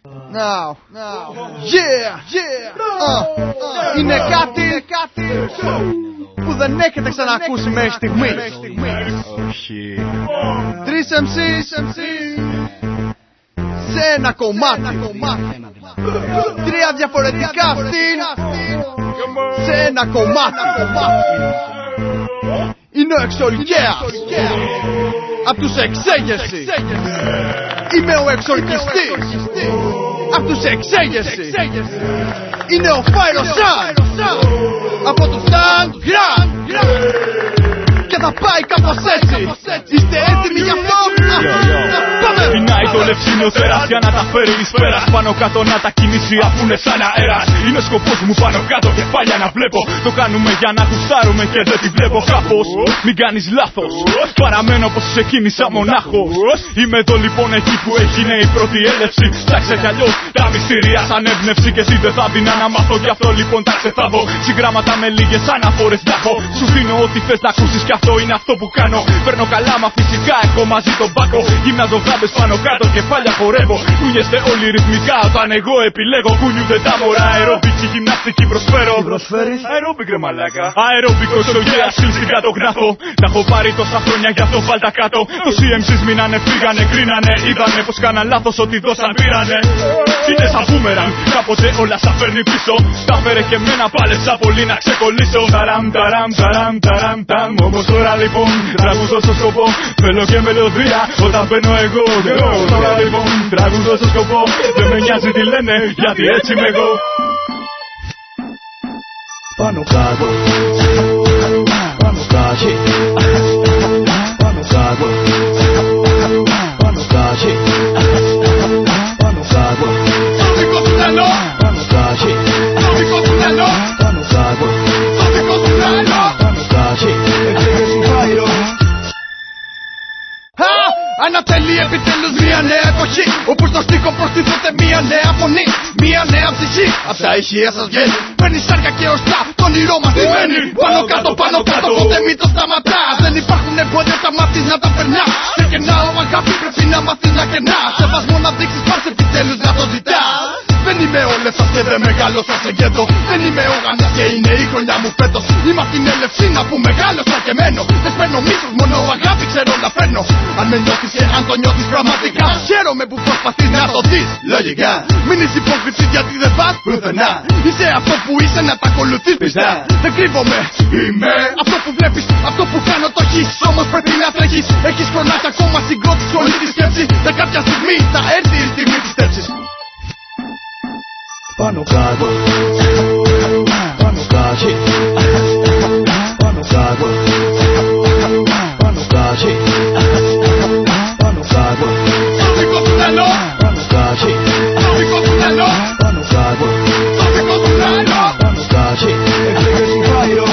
Now, yeah, είναι κάτι που δεν έχετε ξανακούσει μέχρι στιγμή. Όχι. 3 MCs σε ένα κομμάτι. 3 διαφορετικά στυλ σε ένα κομμάτι. Είναι ο Εξορκέας απ' τους Εξέγερση. Είμαι ο εξορκιστής απ' τους Εξέγερση. Είναι ο Φάιροσάν από το Underground. Και θα πάει κάπως έτσι. Είστε έτοιμοι γι' αυτό? Πάμε! Πεινάει το λευσίνο τέρας για να τα φέρει εις πέρας. Πάνω κάτω να τα κινήσει αφού είναι σαν αέρας. Είναι ο σκοπός μου πάνω κάτω κεφάλια να βλέπω. Το κάνουμε για να γουστάρουμε και δεν τη βλέπω κάπως. Μην κάνεις λάθος, παραμένω πως ξεκίνησα μονάχος. Είμαι εδώ λοιπόν εκεί που έγινε η πρώτη έλευση. Ψάξε κι αλλιώς τα μυστήρια σαν έμπνευση. Και εσύ δεν θα μπει να μάθω γι' αυτό λοιπόν τα ξεθάβω. Συγγράμματα με λίγες αναφορές να έχω. Σου δίνω ό,τι θες να ακούσεις κι αυτό είναι αυτό που κάνω. Παίρνω καλά μα φυσικά έχω μαζί τον πάκο. Γυμνάζω γάμπες πάνω κάτω κεφάλια χορεύω. Κουνιέστε όλοι ρυθμικά όταν εγώ επιλέγω. Κουνιούνται τα μωρά αερόμπικη γυμναστική προσφέρω. Αερόμπικ ρε μαλάκα. Αερόμπικο στο γέα σκύλ στην κατογράφω. Τα έχω πάρει τόσα χρόνια γι' αυτό βάλτα κάτω. Το CMCs μείνανε, φύγανε, κρίνανε. Είδανε πως κάναν λάθος ότι δώσαν πήρανε. Είναι σαν μπούμεραν, κάποτε όλα σα φέρνει πίσω. Τα φέρε και μένα πάλεψα πολύ να ξεκολλήσω. Ταραμ ταραμ ταραμ ταραμ ταμ. Όμως τώρα λοιπόν τραγουδώ στο σκοπό. Θέλω και μελωδία όταν μπαίνω εγώ. Τώρα λοιπόν τραγουδώ στο σκοπό. Δεν με νοιάζει τι λένε γιατί έτσι είμαι εγώ. Πάνω κάτω, πάνω κάτω, πάνω κάτω, πάνω κάτω, πάνω κάτω. Το δικό σου μυαλό, πάνω κάτω, το δικό σου μυαλό, πάνω κάτω, το δικό σου μυαλό. πάνω κάτω. Εξέγερση Φάιρο. Ανατελεί επιτέλους μια νέα εποχή, όπου στο στίχο προστίθεται μια νέα φωνή, μια νέα ψυχή. Απ' τα ηχεία σας βγαίνει, παίρνει σάρκα και οστά. Το όνειρό μας σημαίνει πάνω κάτω, ποτέ μην το σταματάς. Δεν υπάρχουν εμπόδια, θα μάθεις να τα περνάς. Σε κενάω αγάπη πρέπει να μάθεις να κενάς. Σεβασμό να δείξεις πας επιτέλους να το ζητάς. Δεν είμαι ο Λεύσας και δεν μεγάλωσα σε γέτο. Δεν είμαι ο Γανάς και είναι η χρονιά μου φέτος. Είμαι απ' την Ελευσίνα που μεγάλωσα και μένω. Δεν σπαίνω μίσος, μόνο αγάπη ξέρω να φέρνω. Αν με νιώθεις και αν το νιώθεις πραγματικά, χαίρομαι που προσπαθείς να το δεις λογικά. Μην είσαι υπόκριση γιατί δεν πας πουθενά. Είσαι αυτό που είσαι να τα ακολουθείς πιστά. Δεν κρύβομαι, είμαι αυτό που βλέπεις, αυτό που κάνω το έχεις. Όμως πρέπει να τρέχεις, έχεις χρονάκι ακόμα συγκρότηση όλη τη σκέψη. Σε κάποια στιγμή θα έρθει η στιγμή της στέψης. Πάνω κάτω, πάνω κάτω, πάνω κάτω, πάνω κάτω, πάνω κάτω. Το δικό σου μυαλό, Πάνω κάτω, το δικό σου μυαλό, πάνω κάτω, το δικό σου μυαλό. πάνω κάτω. Εξέγερση Φάιρο.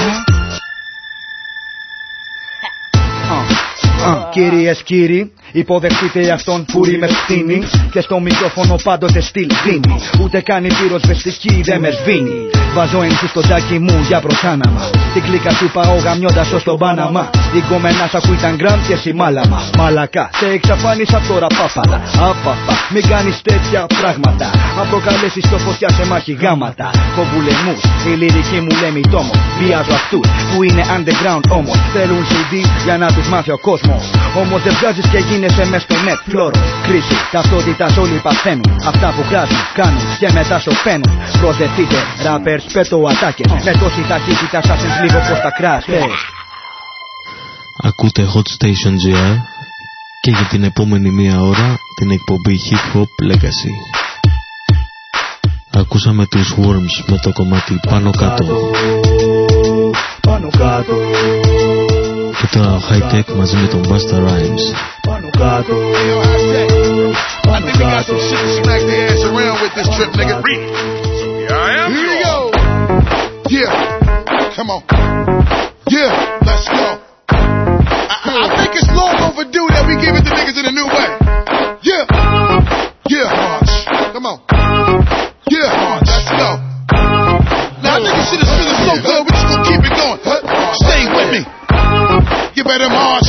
Κυρίες κύριοι, υποδεχτείτε αυτόν που ρημευτίνει και στο μικρόφωνο πάντοτε στυλ δίνει. Ούτε κάνει πυροσβεστική, δεν με σβήνει. Βάζω MC στο τζάκι μου για προσάναμα. Την κλίκα σου πάω γαμιώντας ως τον Πάναμα. Η κομμένα σου ακούει ήταν γκραμ και σημάλαμα. Μαλακά, σε εξαφάνισα τώρα πάπαλα. Απαπα, μην κάνεις τέτοια πράγματα. Αν προκαλέσεις το φωτιά σε μάχη γάματα. Φοβουλεμούς, η λυρική μου λέει τόμο. Βιάζω αυτούς που είναι underground όμως. Θέλουν CD για να τους μάθει ο κόσμος. Όμως δεν βγάζεις και γίνεσαι μες στο net. Φλόρο, κρίση, ταυτότητας όλοι παθαίνουν. Αυτά που κράζουν, κάνουν και μετά σωπαίνουν. Προσδεθείτε, rappers, πέτω ατάκες. Με τόση ταχύτητα σας λίγο πως τα κράσες. Ακούτε Hot Station GR και για την επόμενη μία ώρα την εκπομπή Hip Hop Legacy. Ακούσαμε τους Worms με το κομμάτι πάνω κάτω. Πάνω κάτω. Και τώρα High Tech μαζί με τον Busta Rhymes. Πάνω κάτω. I think we got some shit to smack their ass around with this trip, nigga. Here we go. Yeah, come on. Yeah, let's go. I think it's long overdue that we give it to niggas in a new way. Yeah, yeah, march. Come on. Yeah, march. Let's go. Now I think this shit is feeling so good. We just gonna keep it going. Stay with me. You better march.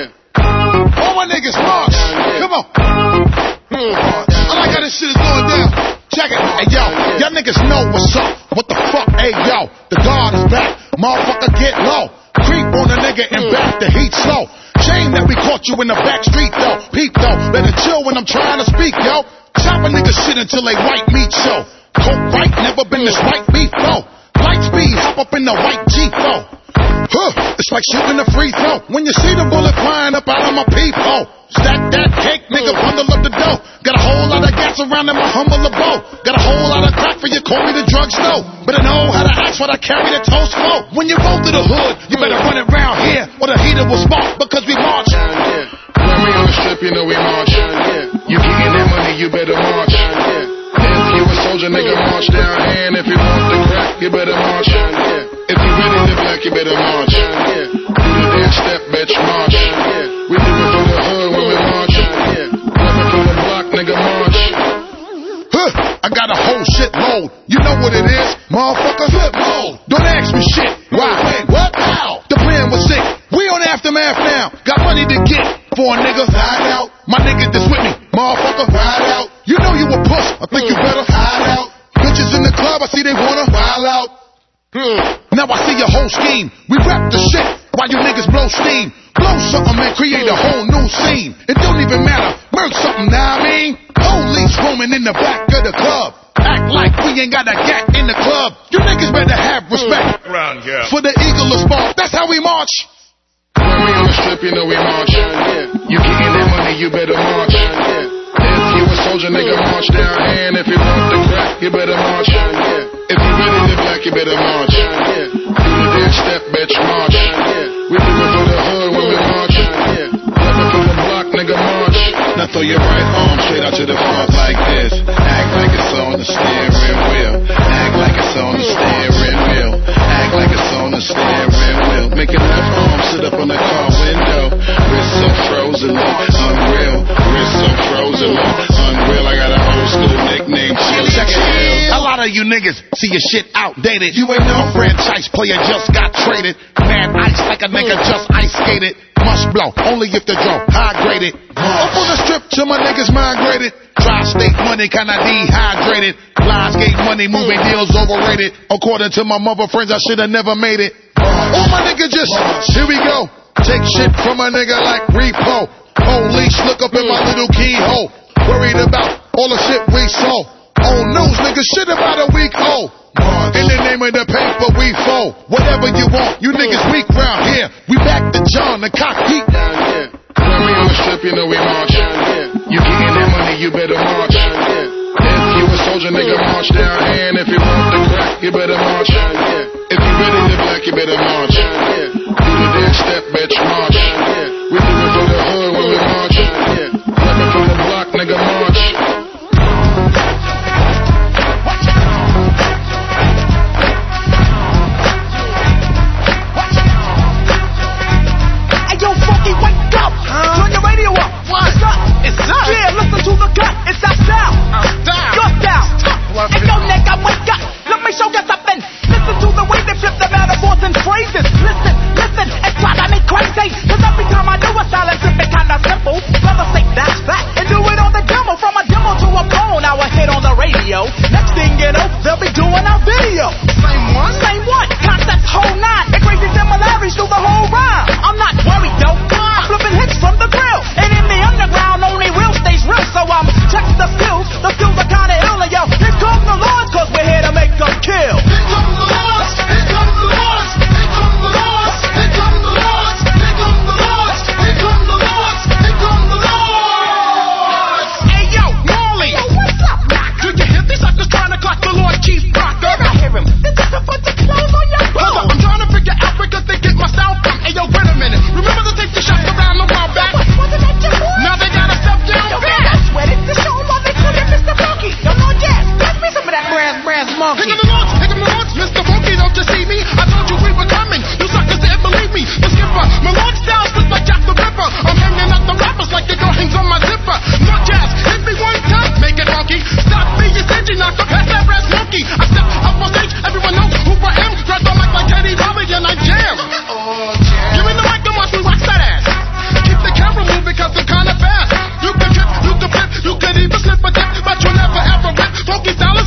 All my niggas march. Come on. I like how this shit is going down. check it. Hey, yo, y'all niggas know what's up. What the fuck? Hey, yo, the guard is back. Motherfucker, get low. Creep on a nigga and back the heat slow. Shame that we caught you in the back street, though. Peep, though. Better chill when I'm trying to speak, yo. Chop a nigga shit until they white meat show. Coke right, never been this white beef, though. Light speed, hop up in the white Jeep, though. It's like shooting a free throw. When you see the bullet flying up out of my peephole. Stack that cake, nigga, bundle up the dough. Got a whole lot of gas around in my humble abode. Got a whole lot of crack for you, call me the drug store. But I know how to act when I carry the toast flow. When you roll through the hood, you better run it round here, or the heater will spark because we march. When we on the strip, you know we march. You getting that money, you better march. If you a soldier, nigga, march down here. And if you want the crack, you better march. If you really the black, you better march. Do the dance step, bitch, march. We do it for the hood when we march. Rapping from the block, nigga, march. I got a whole shit load. You know what it is, motherfucker? Flip mode. Don't ask me shit. Why? What? How? The plan was sick. We on Aftermath now. Got money to get for a nigga. Ride out. My nigga that's with me, motherfucker. Ride out. You know you a puss. I think you better hide out. Bitches in the club, I see they wanna wild out. Now I see your whole scheme. We rap the shit while you niggas blow steam. Blow something, man, create a whole new scene. It don't even matter, murk something, now I mean. Police roaming in the back of the club. Act like we ain't got a gat in the club. You niggas better have respect for the eagle of sport. That's how we march. When we on the strip, you know we march. You getting that money, you better march. If you a soldier, nigga, march down here. And if you want the crack, you better march. If you really the black, you better march. Do the dance step, bitch, march. We do it for the hood when we march. Rapping from the block, nigga, march. Now throw your right arm straight out to the front like this. Act like it's on the steering wheel. Act like it's on the steering wheel. Act like it's on the steering wheel. Make your left arm sit up on the car window. Wrist so frozen, unreal. Wrist so frozen, unreal. I got a old school nickname, Chill. A lot of you niggas see your shit outdated. You ain't no franchise player, just got traded. Mad ice like a nigga just ice skated. Must blow, only if the draw high graded. Up on the strip till my niggas migrated. Tri-state money kinda dehydrated. Lionsgate money, movie deals overrated. According to my mother friends, I shoulda never made it. All my niggas just, here we go. Take shit from a nigga like repo. Police look up in my little keyhole. Worried about all the shit we sold. Old news niggas shit about a week old. In the name of the paper we fold. Whatever you want, you niggas weak round here. We back to John the cock heat. When we on the strip, you know we march. You getting that money, you better march. If you a soldier, nigga, march down here. And if you want the crack, you better march. If you really the black, you better march. Do the dance step, bitch, march. We do it for the hood when we march. Rapping from the block, nigga, march. Yeah, listen to the cut, it's our style. Your style. Hey, yo, nigga, wake up. Let me show you something. Listen to the way they flip the metaphors and phrases. Listen, it's driving me crazy. Cause every time I do a silence, it's kinda simple. Brothers say that's flat and do it on the demo. From a demo to a phone, now a hit on the radio. Next thing you know, they'll be doing our video. Same one, concept whole nine. And crazy similarities through the whole rhyme. I'm not worried though, I'm flipping hits from the grill. And in the underground, only real stays real. So I'm checking the skills are kinda ill. And yo, here comes the Lords, cause we're here to make them kill. Here comes the Lords, here comes the Lords, here comes the Lords, here comes the Lords, here comes the Lords, here comes the Lords, here comes the Lords. Hey yo, Marley, yo, what's up, Rock? Do you hear these suckers trying to clock the Lord Chief Rocker? I hear him. They're just a bunch of clothes on your boat. Hold up, I'm trying to figure out where they get my sound from. Hey yo, wait a minute. Remember the tape you shot around the while back? Wasn't that your boy? Now they got a step down. Yo, man, I swear it. The show while they call it Mr. Funky. Yo, Lord Jazz, pass me some of that brass monkey. Here come the Lords, Mr. Funky, don't you see me? I told you we were coming. You suckers didn't believe me. The skipper, my Lord styles look like Jack the Ripper. I'm hanging out the rappers like the girl hangs on my zipper. Lord Jazz, hit me one time, make it funky. Stop being stingy, knock up past that brass monkey. I step up on stage, everyone knows who I am. Grab the mic like Teddy Riley and I jam. Give me the mic and watch me wax that ass. Keep the camera moving cause I'm kinda fast. You can trip, you can flip, you can even slip a dip, but you'll never ever rip. Funky style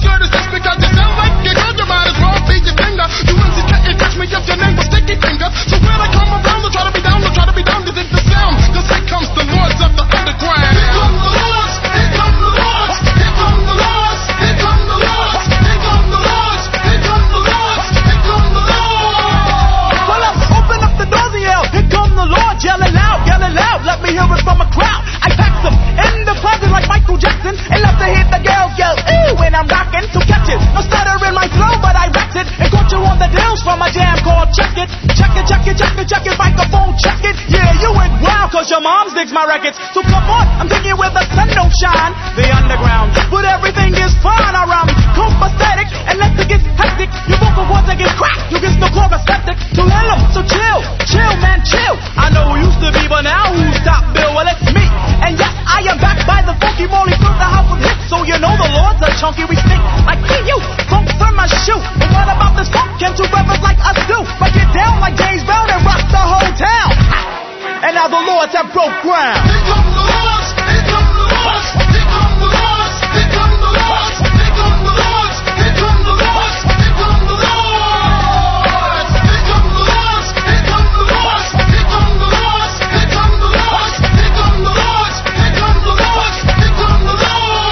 records. So come on, I'm taking you where the sun don't shine. The underground, but everything is fine around me. Copacetic, and let's it get hectic. Your vocal cords are get cracked, you get no chloroseptic. So hell 'em, so chill man, chill. I know who used to be, but now who's top bill? Well, it's me. And yes, I am back by the funky molly from the house of hits. So you know the Lords are chunky, we stink like you. Funk from my shoe. But what about this funk? Can two brothers like us do? Break it down like James Brown and rock the whole town. And now the Lords have broke ground. Here come the Lords, here come the Lords, here come the Lords, here come the Lords, here come the Lords, here come the Lords, here come the Lords, here come the Lords, here come the Lords, here come the Lords, here come the Lords, here come the Lords, here come the Lords, here come the Lords.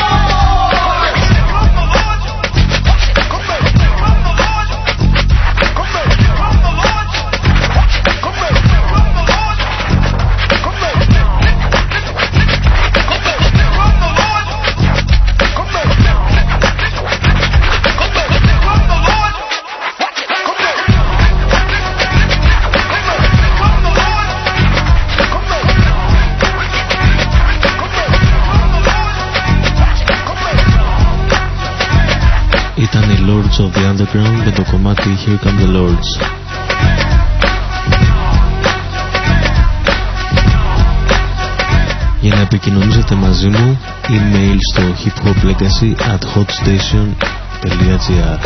Ήταν οι Lords of the Underground με το κομμάτι Here Come the Lords. Για να επικοινωνήσετε μαζί μου, email στο hiphoplegacy@hotstation.gr.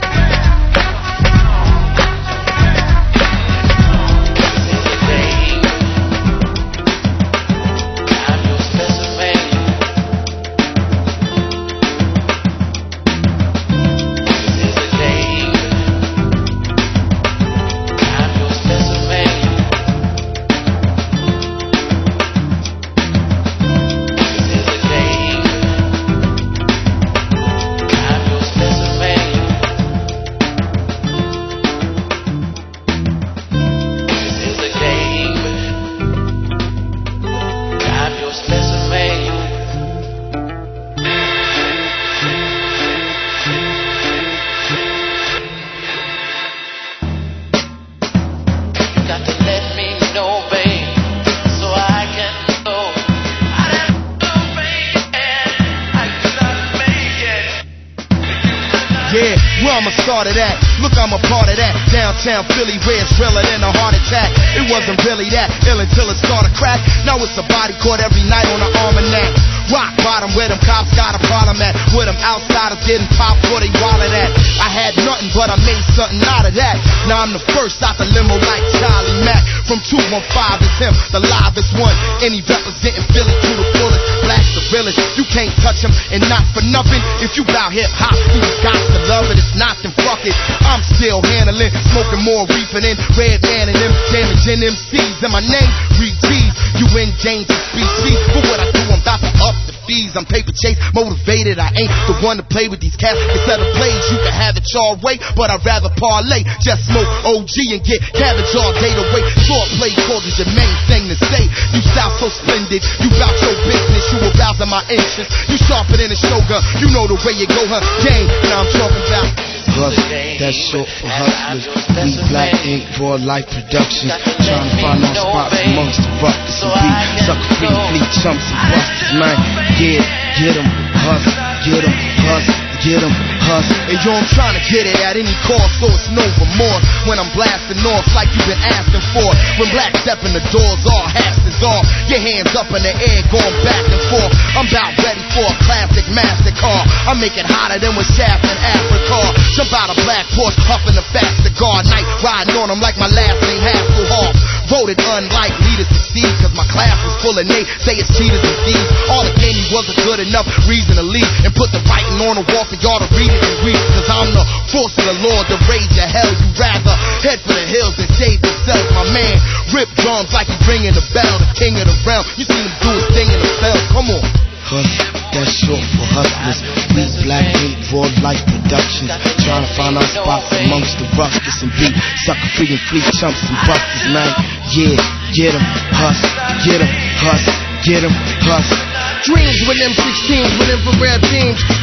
Downtown Philly where it's realer than a heart attack. It wasn't really that ill until it started crack. Now it's a body caught every night on the almanac. Rock bottom where them cops got a problem at. Where them outsiders getting popped where they wallet at. I had nothing but I made something out of that. Now I'm the first out the limo like Charlie Mack. From 215 is him, the livest one. And he representing Philly to the fullest. Black's the realest, you can't touch him. And not for nothing, if you bout hip hop, you got to love it. It's not, then fuck it. I'm still handling, smoking more reefer than Red Man and them damaging MCs. And my name, Reed G's. You endangered species. For what I do, I'm about to up the fees. I'm paper chase, motivated. I ain't the one to play with these cats. Instead of plays, you can have it your way, but I'd rather parlay. Just smoke OG and get cabbage all day to wait. Short play calls is your main thing to say. You sound so splendid. You bout your business, you arousing my interest. You sharper than a shogun. You know the way you go, huh? Gang, now I'm talking about. That's short for hustlers. We Black Ink, Broad Life Productions. Trying to find our spots amongst the ruckus and beat. Sucker free, fleet chumps and busters, man. Yeah, get 'em, hustle, get 'em, hustle. Get 'em, hustle. And yo, I'm trying to get it at any cost, so it's no remorse. When I'm blasting off like you've been asking for. When black step in the doors, all hats is off. Your hands up in the air, going back and forth. I'm about ready for a classic master car. I make it hotter than with Shaft in Africa. Jump out a black Porsche, huffing the fast cigar. Night riding on them like my last name Hasselhoff. Voted unlikely to succeed, cause my class was full of Nate. Say it's cheaters and thieves. All the game wasn't good enough reason to leave. And put the writing on the wall for y'all to read it and read. Cause I'm the force of the Lord to raise your hell. You rather head for the hills and save yourself. My man rip drums like he's ringing the bell. The king of the realm. You seen him do his thing in the cell. Come on. Hustle, that's short for hustlers. We Black Ink, Broad Life Productions. Trying to find our spots amongst the ruckus and beat. Sucker free and fleet chumps and busters, man. Yeah, get 'em, hustle, get 'em, hustle, get 'em, hustle. Dreams with M16s with infrared beams, blowing up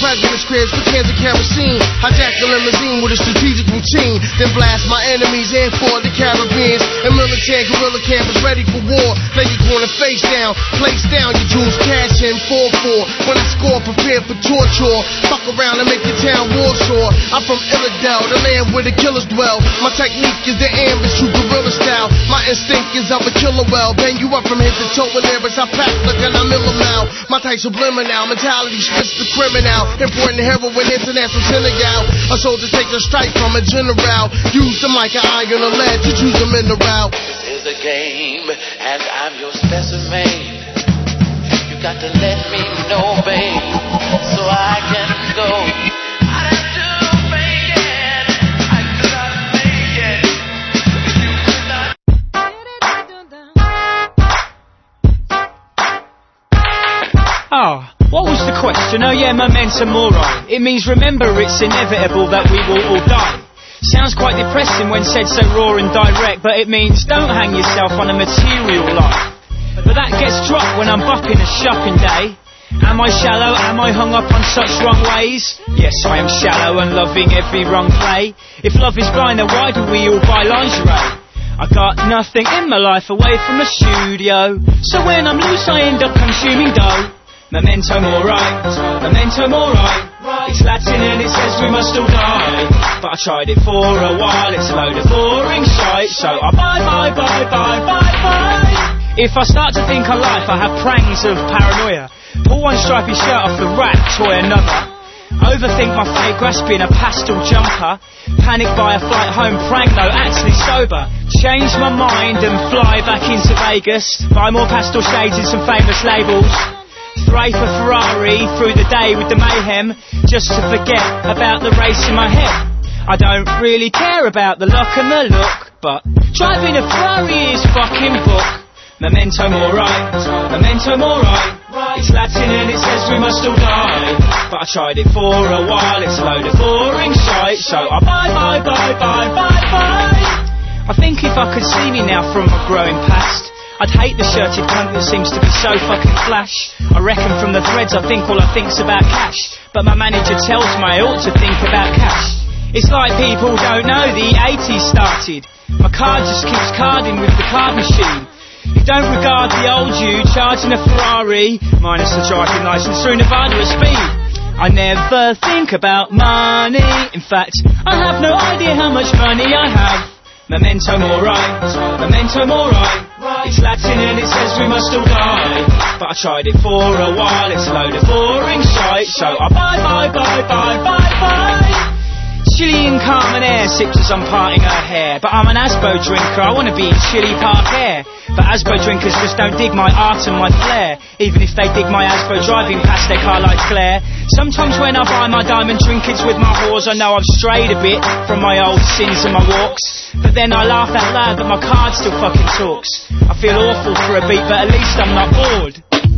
president's cribs with cans of kerosene. Hijack the limousine with a strategic routine. Then blast my enemies in for the Caribbeans. And military guerrilla campers ready for war. Lay your corner face down, place down your jewels, cash in 4-4. When I score, prepare for torture. Fuck around and make your town war sore. I'm from Illidale, the land where the killers dwell. My technique is the ambush, true guerrilla style. My instinct is of a killer well. Bang you up from head to toe with lyrics. I pack like an Millimel. My type subliminal, mentality spits the criminal. Important heroin, international Senegal. A soldier takes a strike from a general. Use them like an iron or lead to choose them in the route. This is a game, and I'm your specimen. You got to let me know, babe, so I can go. Oh, what was the question? Oh yeah, memento mori. It means remember it's inevitable that we will all die. Sounds quite depressing when said so raw and direct, but it means don't hang yourself on a material life. But that gets dropped when I'm bucking a shopping day. Am I shallow? Am I hung up on such wrong ways? Yes, I am shallow and loving every wrong play. If love is blind, then why do we all buy lingerie? I got nothing in my life away from the studio, so when I'm loose I end up consuming dough. Memento mori, memento mori. It's Latin and it says we must all die. But I tried it for a while, it's a load of boring shite. So I bye. If I start to think of life, I have prangs of paranoia. Pull one stripy shirt off the rack, toy another. Overthink my fate, grasping a pastel jumper. Panic by a flight home, prank though, actually sober. Change my mind and fly back into Vegas. Buy more pastel shades and some famous labels. Thrape a Ferrari through the day with the mayhem, just to forget about the race in my head. I don't really care about the luck and the look, but driving a Ferrari is fucking book. Memento mori, memento mori. It's Latin and it says we must all die. But I tried it for a while, it's a load of boring shite. So I bye. I think if I could see me now from my growing past, I'd hate the shirted cunt that seems to be so fucking flash. I reckon from the threads I think all I think's about cash, but my manager tells me I ought to think about cash. It's like people don't know the 80s started. My card just keeps carding with the card machine. You don't regard the old you charging a Ferrari, minus the driving licence through Nevada at speed. I never think about money. In fact, I have no idea how much money I have. Memento mori, memento mori. It's Latin and it says we must all die. But I tried it for a while, it's a load of boring shite. So I bye. Chilean Carmenair sips as I'm parting her hair. But I'm an Asbo drinker, I want to be in Chile Park Air. But Asbo drinkers just don't dig my art and my flair, even if they dig my Asbo driving past their car lights glare. Sometimes when I buy my diamond trinkets with my whores, I know I've strayed a bit from my old sins and my walks. But then I laugh out loud that my card still fucking talks. I feel awful for a beat, but at least I'm not bored.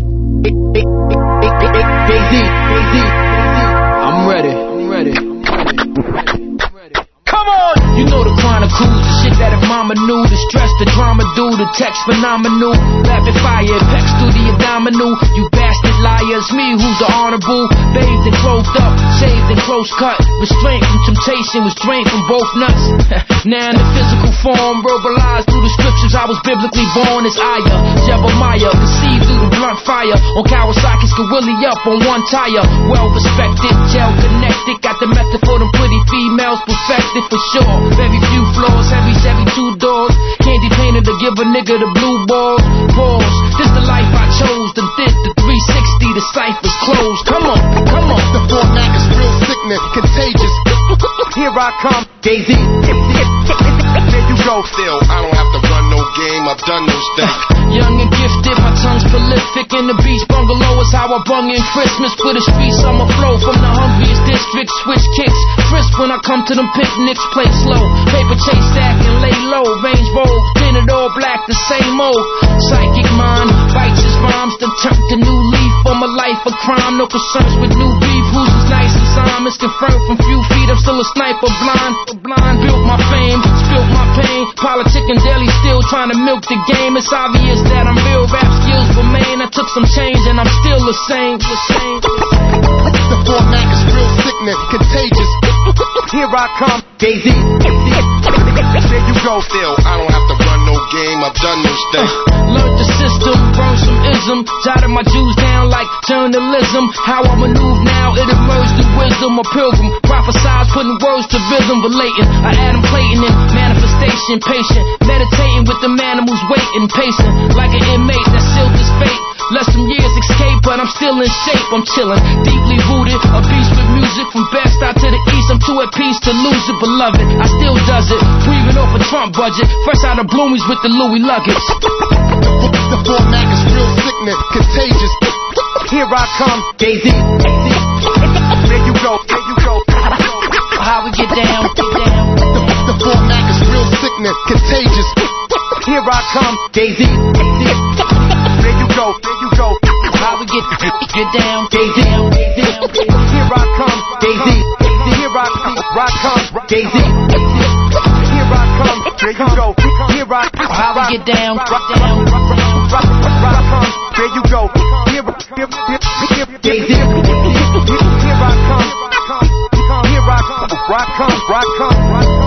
I'm ready. Come on! You know the chronicles, the shit that if mama knew, the stress, the drama do, the text phenomenal. Rapid fire, pecs through the abdominal. You bastard liars, me who's the honorable. Bathed and clothed up, shaved and close cut. Restraint from temptation was drained from both nuts. Now in the physical form, verbalized through the scriptures, I was biblically born as Aya, Jeremiah, conceived through the blunt fire. On Kawasaki's Willie up on one tire. Well respected, gel connected, got the method for them pretty females perfected for sure. Very few floors, heavy Chevy 2 doors. Candy painted to give a nigga the blue balls. Pause, this the life I chose. Then did the 360, the cipher's closed. Come on. The format is real sickening, contagious. Here I come, Jay-Z. There you go. Still, I don't have to run no game, I've done those things. Young and gifted, my tongue's prolific. In the beach bungalow is how I bung in Christmas. For the streets, I'ma flow from the hungriest district. Switch kicks, crisp when I come to them picnics. Play slow, paper chase stack and lay low. Range road, tinted all black, the same old. Psychic mind, bites his rhymes, then turned a new leaf on my life. A crime, no concerns with new beef. Who's as nice as I'm? It's confirmed from few feet, I'm still a sniper. Blind, built my fame, spilt my pain. Politic and daily still trying to milk the game. It's obvious that I'm real, rap skills remain. I took some change and I'm still the same. The format is sickening, contagious. Here I come, Jay-Z. There you go. Still, I don't have to run no game, I've done those things. Learned the system, burn some ism, jotted my Jews down like journalism. How I maneuver now, it emerged through wisdom. A pilgrim, prophesize, putting words to rhythm, relating. I Adam Clayton in manifestation, patient, meditating with the man who's waiting, pacing like an inmate that sealed his fate. Let some years escape, but I'm still in shape. I'm chilling, deeply rooted, a beast with music from best out to the east. I'm too at peace to lose it, beloved. I still does it, breathing off a Trump budget, fresh out of Bloomies with the Louis luggage. The format is real sickening, contagious. Here I come, Jay-Z. There you go, there you go. How we get down, get down. The format is real sickening, contagious. Here I come, Jay-Z. There you go, there you go. How we get down, Jay-Z. Here I come, Jay-Z. Here I come, Jay-Z. Here I come, there you go. Here I come, how we get down, down. There you go. Here Jay-Z. Here I come. Here I come.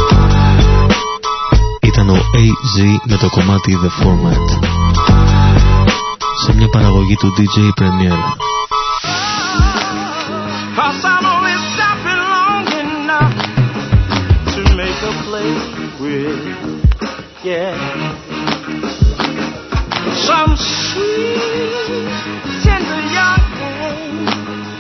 Ήταν ο AZ με το κομμάτι The Format σε μια παραγωγή του DJ Premier. Cause I've always stopping long enough to make a play with, yeah, some sweet, tender young thing.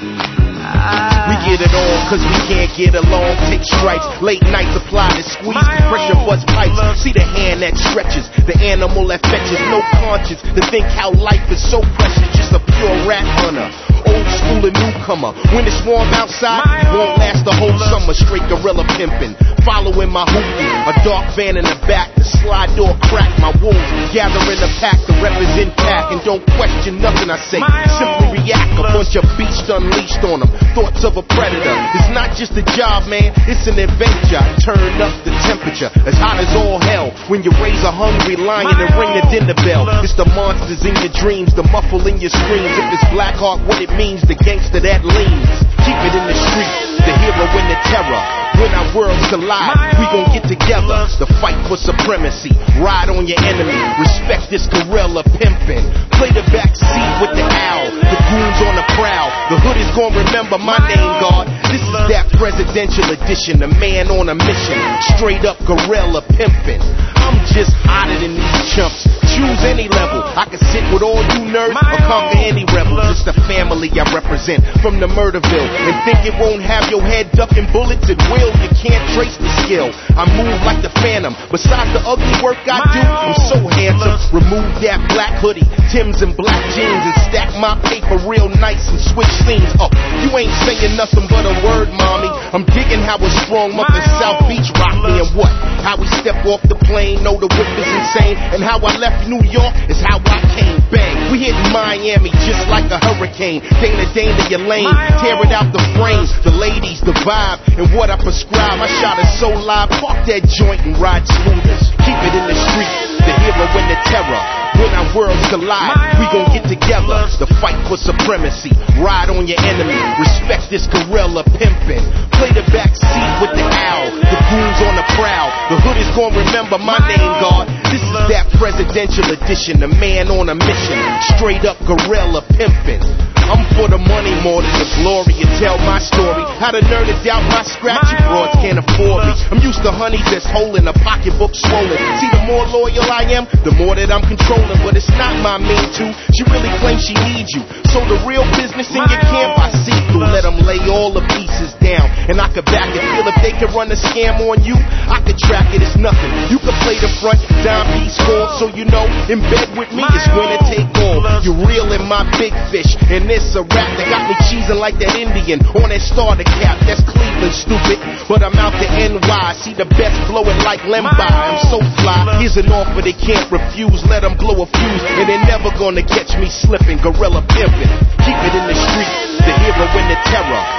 We get it on cause we can't get along. Take stripes, late nights apply to squeeze, pressure bust pipes. See the hand that stretches, the animal that fetches. No conscience to think how life is so precious. Just a pure rat hunter, old school and newcomer. When it's warm outside, won't last the whole summer. Straight gorilla pimping, following my hoopty. A dark van in the back, the slide door crack. My wolves gather in a pack to represent pack. And don't question nothing I say, simply react. A bunch of beasts unleashed on them, thoughts of a predator. It's not just a job, man, it's an adventure. I turn up the temperature, as hot as all hell. When you raise a hungry lion and ring the dinner bell. It's the monsters in your dreams, the muffle in your screams. If it's Black Hawk, what it means, the gangster that leans. Keep it in the street, the hero in the terror. When our worlds collide, we gon' get together. The fight for supremacy, ride on your enemy. Respect this gorilla pimpin'. Play the back seat with the owl, the goons on the prowl. The hood is gon' remember my name, God. This is that presidential edition, the man on a mission. Straight up gorilla pimpin'. I'm just hotter than these chumps. Choose any level, I can sit with all you nerds or conquer any rebel. It's the family I represent from the Murderville. And think it won't have your head ducking bullets? It will, you can't trace the skill. I move like the Phantom, besides the ugly work I do, I'm so handsome. Remove that black hoodie, Timbs and black jeans, and stack my paper real nice and switch scenes up. You ain't saying nothing but a word, mommy. I'm digging how a strong up in South Beach rock me and what? How we step off the plane, know the whip is insane. And how I left New York is how I came, bang. We hit Miami just like a hurricane. Dana, your lane, tear it out the frames. The ladies, the vibe, and what I prescribe. I shot it so live, park that joint and ride scooters. Keep it in the street, the hero and the terror. When our worlds collide, we gon' get together. The fight for supremacy, ride on your enemy. Respect this gorilla pimpin'. Play the back seat with the owl, the goons on the prowl. The hood is gon' remember my name, God. This is that presidential edition, the man on a mission. Straight up gorilla pimpin'. I'm for the money more than the glory. You tell my story, how to nerd it out my scratchy broads can't afford me. I'm used to honeys that's holding a pocketbook swollen. See, the more loyal I am, the more that I'm controlling. But it's not my mean to. She really claims she needs you. So the real business in your camp I see through. Let them lay all the pieces down, and I could back it. Feel if they can run a scam on you, I could track it. It's nothing. You can play the front, dime piece call. So you know, in bed with me is when to take all. You're real in my big fish, and this a rap that got me cheesing like that Indian on that starter cap. That's Cleveland, stupid. But I'm out to NY. See the best blow it like Lembi. I'm so fly. Here's an offer they can't refuse. Let them blow a fuse, and they're never gonna catch me slipping. Gorilla pimpin'. Keep it in the street, the hero and the terror. When our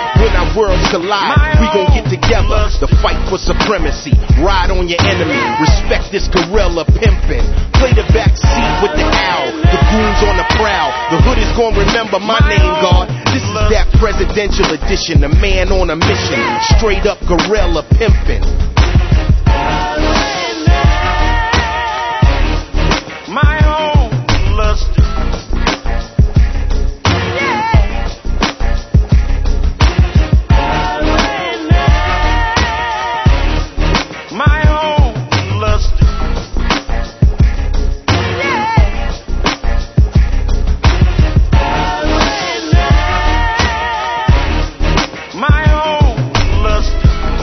worlds collide, we gon' get together. The fight for supremacy, ride on your enemy. Respect this gorilla pimpin'. Play the back seat with the owl, the goons on the prowl. The hood is gon' remember my name, God. This is that presidential edition, a man on a mission. Straight up gorilla pimpin'. My home luster. My home luster. My home luster.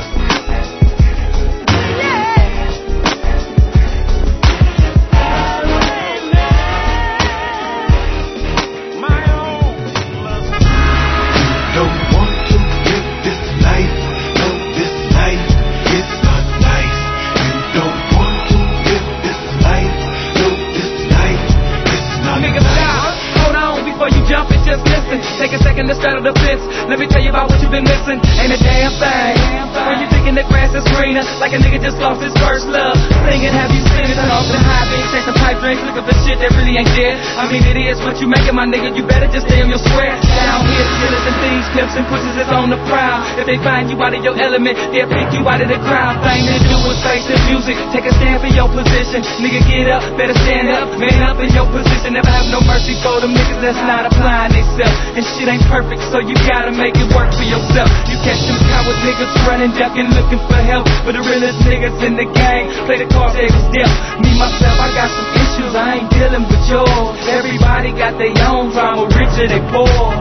Just listen, take a second to straddle the fence. Let me tell you about what you've been missing. Ain't a damn thing. When you thinking the grass is greener, like a nigga just lost his first love. Singing, have you seen it? Off the high beat, take some pipe drinks, looking for shit that really ain't there. I mean, it is what you making, my nigga. You better just stay on your square. Down here, killers and thieves, pimps and pussies is on the prowl. If they find you out of your element, they'll pick you out of the crowd. Thing to do is face the music. Take a stand for your position. Nigga, get up, better stand up. Man up in your position. Never have no mercy for them niggas that's not applying themselves. And shit ain't perfect, so you gotta make it work for yourself. You catch them coward niggas running, ducking, looking for help. But the realest niggas in the game play the cards they was dealt. Me, myself, I got some issues, I ain't dealing with yours. Everybody got their own drama, rich or they poor.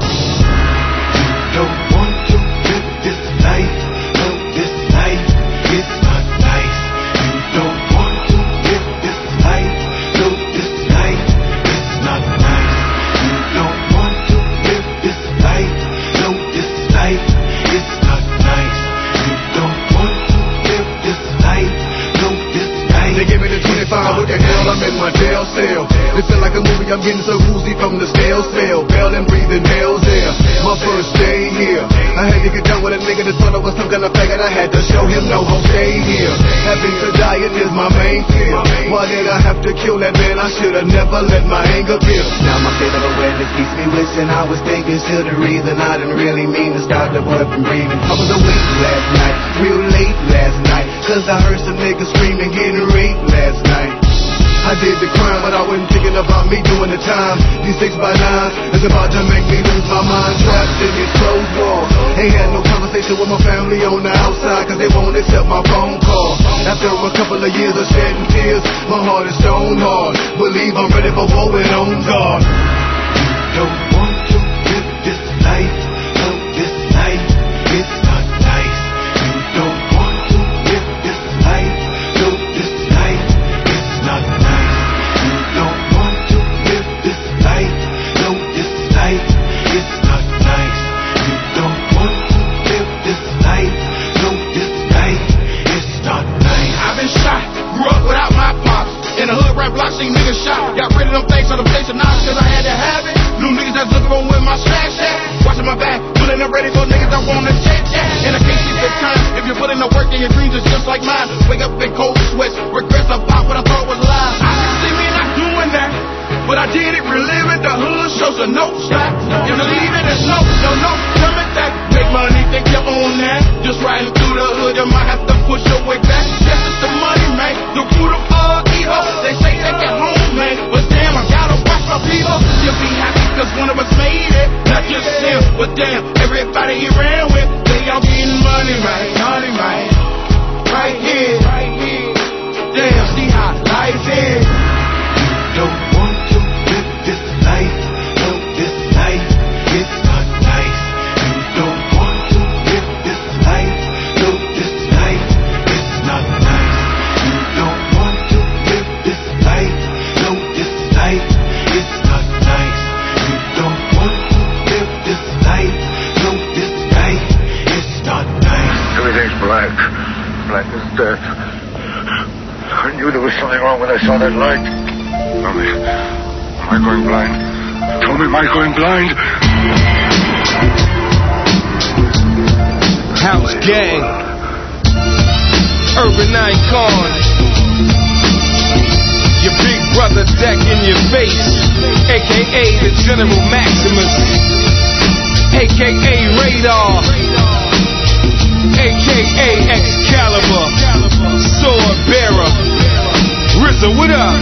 Don't want to live this life, no, this life is not nice. You don't want to live this life, no, this life is not nice. You don't want to live this life, no, this life is not nice. You don't want to live this life, no, this life. They give me the 25, what the hell, I'm in my jail cell. It feel like a movie, I'm getting so woozy from the stale cell. Bell and breathing nails there, my first day here. I had to get down with a nigga that thought I was some kind of faggot. I had to show him no, I'll stay here. Having to die, it is my main fear. Why did I have to kill that man? I should've never let my anger build. Now my state of awareness keeps me wishing I was thinking to the reason I didn't really mean to stop the boy from breathing. I was awake last night, real late last night, cause I heard some niggas screaming, getting raped last night. I did the crime, but I wasn't thinking about me doing the time. These 6x9s is about to make me lose my mind. Trapped in these closed walls. Ain't had no conversation with my family on the outside, cause they won't accept my phone call. After a couple of years of shedding tears, my heart is stone hard. Believe I'm ready for war and on guard. Don't want to live this life, no, this life is not nice. You don't want to live this life, no, this life is not nice. You don't want to live this life, no, this life is not nice. You don't want to live this life, no, this life is not nice. I've been shot, grew up without my pops. In the hood, rap block, seen niggas shot. Got rid of them things on the place of knowledge, cause I had to have it. New niggas that's looking for where my stash at. Watching my back, pulling up ready for niggas that wanna chat. And I can't see the time. If you're putting the work in your dreams, it's just like mine. Wake up in cold sweats, regrets about what I thought was lies. I can see me not doing that, but I did it, reliving the hood, shows a no stop. You believe it, there's no coming back. Make money, think you own that. Just riding through the hood, you might have to push your way back. Yes, it's the money, man. The root of all evil. They say take it home, man, but damn, I gotta watch my people. You'll be happy cause one of us made it. Not just him, but damn, everybody he ran with, they all getting money, man. Money, man. Right here. Damn, see how life is. Don't want to live this life, no, this life is not nice. You don't want to live this life, no, this life is not nice. You don't want to live this life, no, this life is not nice. You don't want to live this life, no, this life is not nice. Everything's black. Black as death. I knew there was something wrong when I saw that light. Tell me, am I going blind? Tell me, am I going blind? gang. Urban icon. Your big brother deck in your face, aka the General Maximus, aka Radar, aka Excalibur, Sword Bearer. RZA, what up?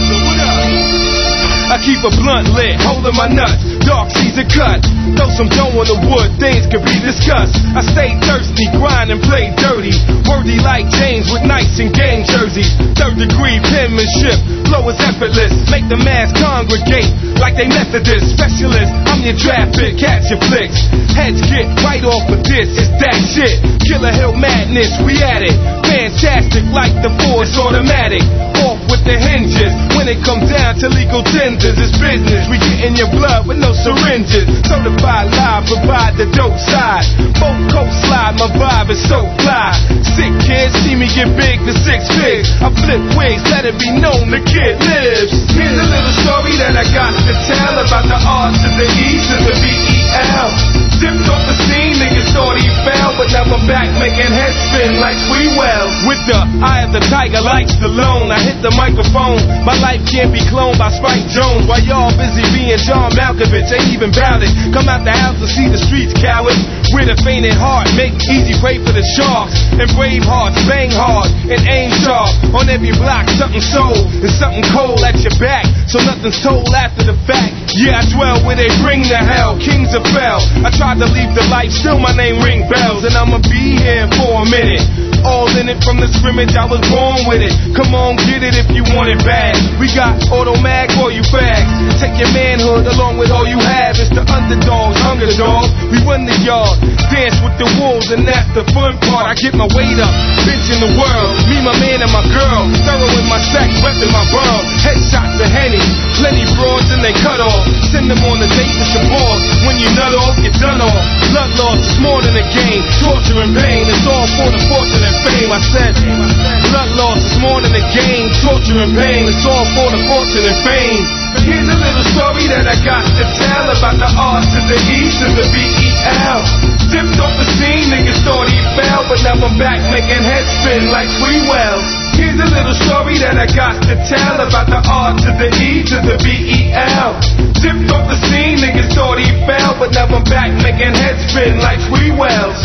I keep a blunt lit, holding my nuts, dark season cut. Throw some dough on the wood, things can be discussed. I stay thirsty, grind and play dirty. Worthy like James with Knights and gang jerseys. Third degree penmanship, flow is effortless. Make the mass congregate like they Methodist specialists. I'm your draft pick, catch your flicks. Heads get right off of this, it's that shit. Killer Hill madness, we at it. Fantastic like the Force automatic. Off with the hinges, when it comes down to legal tenders, it's business. We get in your blood with no syringes. Certified live, provide the dope side. Both coast slide, my vibe is so fly. Sick kids see me get big to 6 figs. I flip wigs, let it be known the kid lives. Here's a little story that I got to tell about the R to the E to the B-E-L. Dipped off the scene, niggas thought he fell, but now I'm back making heads spin like Spreewell. With the eye of the tiger like Stallone, I hit the microphone. My life can't be cloned by Spike Jones. While y'all busy being John Malkovich, ain't even bout it. Come out the house to see the streets, cowards. With a fainted heart, make easy way for the sharks. And brave hearts, bang hard and aim sharp. On every block, something sold and something cold at your back, so nothing's told after the fact. Yeah, I dwell where they bring the hell, kings of fell. I tried to leave the life, still my name ring bells. And I'ma be here for a minute. All in it from the scrimmage, I was born with it. Come on, get it if you want it bad. We got Automag for you fags. Take your manhood along with all you have. It's the underdogs, hunger dogs. We run the yard, dance with the wolves, and that's the fun part. I get my weight up, bitch in the world. Me, my man, and my girl. Thorough in my sack, reppin' my borough. Headshots of Henny, plenty broads and they cut off. Send them on the date with your boss. When you nut off, get done off. Blood loss is more than a game. Torture and pain, it's all for the fortune and fame. I said, blood loss is more than a game. Torture and pain, it's all for the fortune and fame. Here's a little story that I got to tell about the R to the E to the B-E-L. Dipped off the scene, niggas thought he fell, but now I'm back making heads spin like Spreewell. Here's a little story that I got to tell about the R to the E to the B-E-L. Dipped off the scene, niggas thought he fell, but now I'm back making heads spin like Spreewell.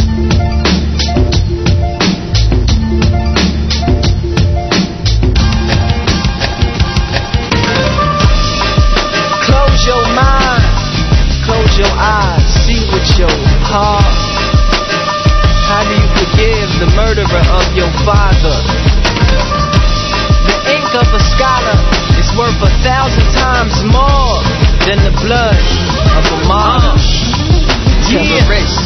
Close your mind, close your eyes, see with your heart. How do you forgive the murderer of your father? The ink of a scholar is worth 1,000 times more than the blood of a martyr. Terrorist.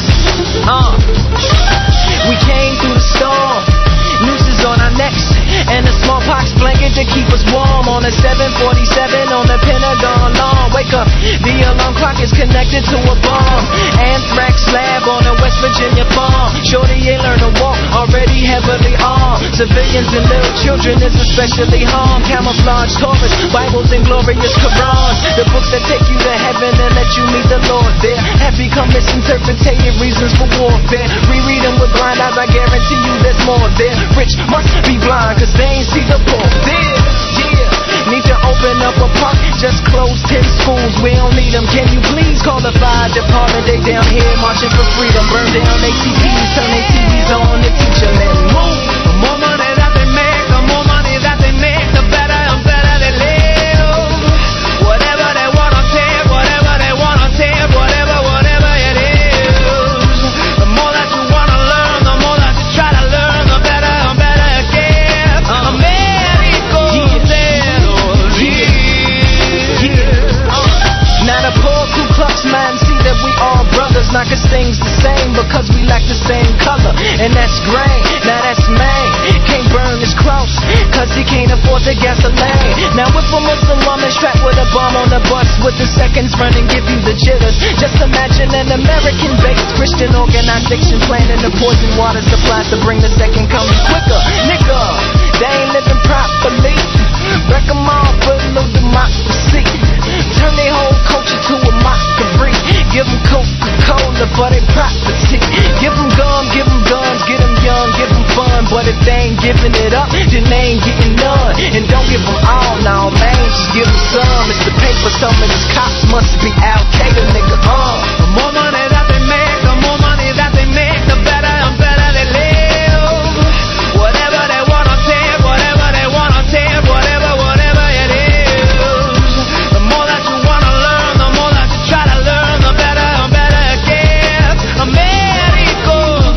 We came through the storm, nooses on our necks, and a smallpox blanket to keep us warm. On a 747 on the Pentagon lawn. Wake up, the alarm clock is connected to a bomb. Anthrax lab on a West Virginia farm. Shorty ain't learned to walk, already heavily armed. Civilians and little children is especially harmed. Camouflage Taurus, Bibles and glorious Qurans. The books that take you to heaven and let you meet the Lord there have become misinterpreted reasons for warfare. Reread them with blind eyes, I guarantee you there's more there. Rich must be blind, cause they ain't see the poor there. Yeah, need to open up a park, just close 10 schools, we don't need them. Can you please call the fire department? They down here marching for freedom. Burn down ACPs, turn their TVs on to teach them and move. The more money that they make, the more money that they make, the better and better they live. Whatever they wanna say, whatever they wanna say, whatever it is. The more that you wanna learn, the more that you try to learn, the better and better it gets. America, Now the poor Ku Klux man see that we all brothers, not cause things the same, because we lack the same color, and that's gray. Now that's man, can't burn his cross, cause he can't afford the gasoline. Now if a Muslim woman strapped with a bomb on the bus, with the seconds running give you the jitters. Just imagine an American-based Christian organization planning the poison water supplies to bring the second coming quicker. Nigga, they ain't living properly. Wreck them all, put no democracy. Turn their whole culture to a mockery. Give them Coca-Cola for their property. Give them gum, give them guns, give if they ain't giving it up, then they ain't getting none. And don't give them all, now man, just give them some. It's the paper, some of these cops must be Al-Qaeda, nigga. The more money that they make, the more money that they make, the better and better they live. Whatever they wanna take, whatever they wanna take, whatever it is. The more that you wanna learn, the more that you try to learn, the better and better it gets. America's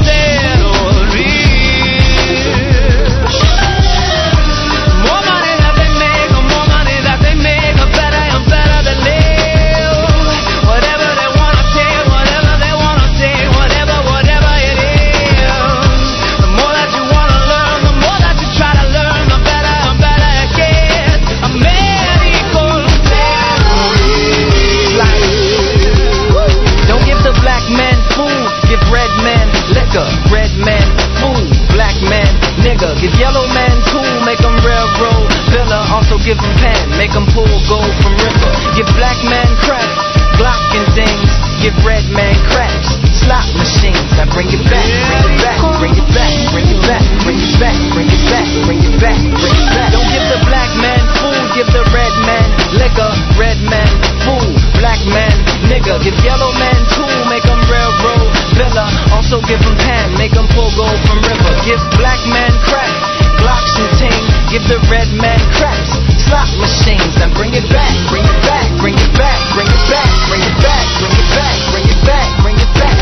terrorist. More money that they make, the more money that they make, the better and better they live. Whatever they wanna take, whatever they wanna take, whatever it is. The more that you wanna learn, the more that you try to learn, the better and better it gets. America's terrorist. Don't give the black man food, give red man liquor. Red man food, black man nigga. Give yellow man tool, make them railroad villa. Also give them pen, make them pull gold from river. Give black man crack, Glock and things. Give red man craps, slot machines. Now bring it back, bring it back, bring it back, bring it back, bring it back, bring it back, bring it back. Don't give the black man food, give the red man liquor. Red man fool, black man nigga. Give yellow man tool, make them railroad villa. Also give them pen, make them pull gold from river. Give black man crack, Glocks and ting. Give the red man craps, slot machines. Now bring it back, bring it back, bring it back, bring it back, bring it back, bring it back, bring it back, bring it back.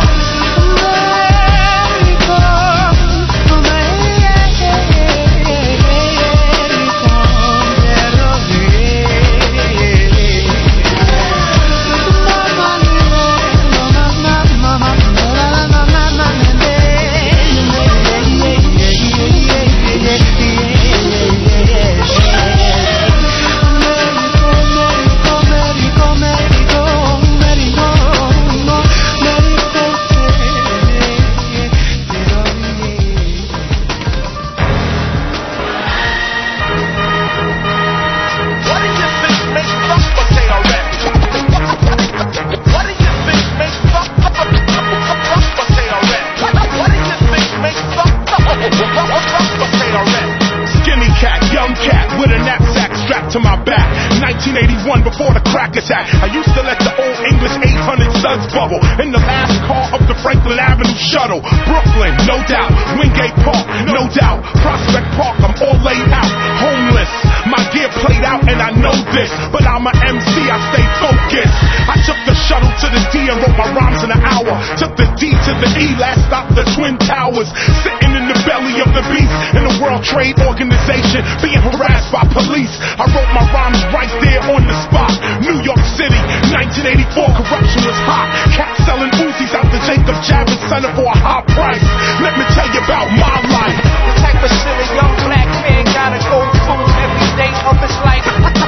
To my back, 1981 before the crack attack. I used to let the old English 800 suds bubble in the last car of the Franklin Avenue shuttle. Brooklyn, no doubt. Wingate Park, no doubt. Prospect Park, I'm all laid out. Homeless, my gear played out and I know this, but I'm a MC, I stay focused. I took the shuttle to the D and wrote my rhymes in an hour. Took the D to the E, last stop the Twin Towers. Sitting in the belly of the beast in the World Trade Organization, being harassed by police. I wrote my rhymes right there on the spot. New York City, 1984, corruption was hot. Cats selling Uzis out the Jacob Javits Center for a high price. Let me tell you about my life. The type of shit a young black man gotta go through every day of his life.